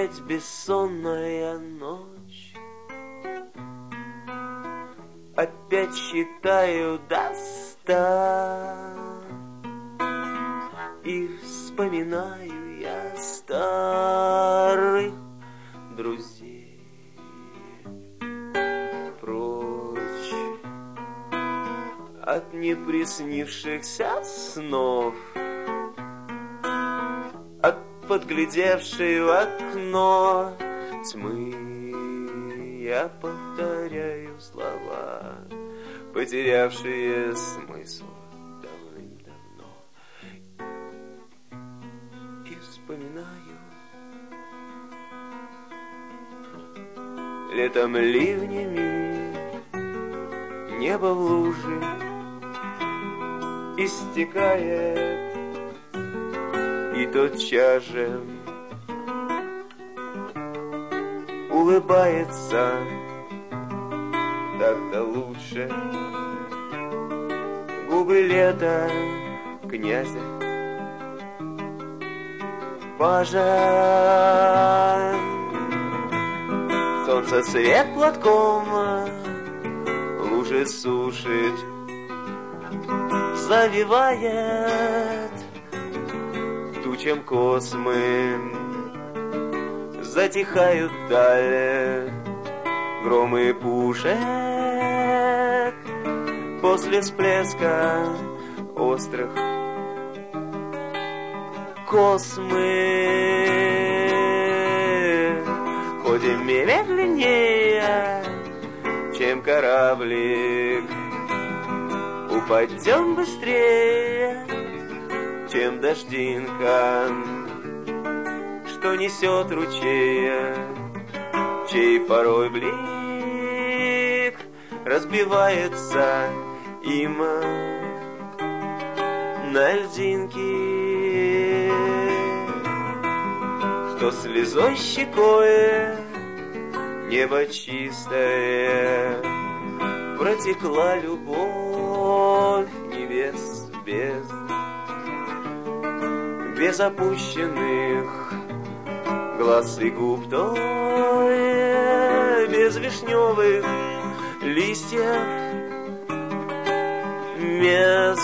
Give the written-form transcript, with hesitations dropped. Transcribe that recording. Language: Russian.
опять бессонная ночь. Опять считаю до 100 и вспоминаю я старых друзей. Прочь от неприснившихся снов, от подглядевшей в окно тьмы, я повторяю слова, потерявшие смысл давным-давно, и вспоминаю летом ливнями небо в луже истекает, и тотчас же улыбается. Так-то лучше губы лета князя пажа. Солнце свет платком лужи сушит, завивает тучам космы, затихают вдали громы пушек после всплеска острых космы. Ходим медленнее, чем кораблик, упадем быстрее, чем дождинка, что несет ручей, чей порой блик разбивается им на льдинки, что слезой щекой небо чистое протекла любовь небес без опущенных глаз и губ, той без вишневых листьев мест.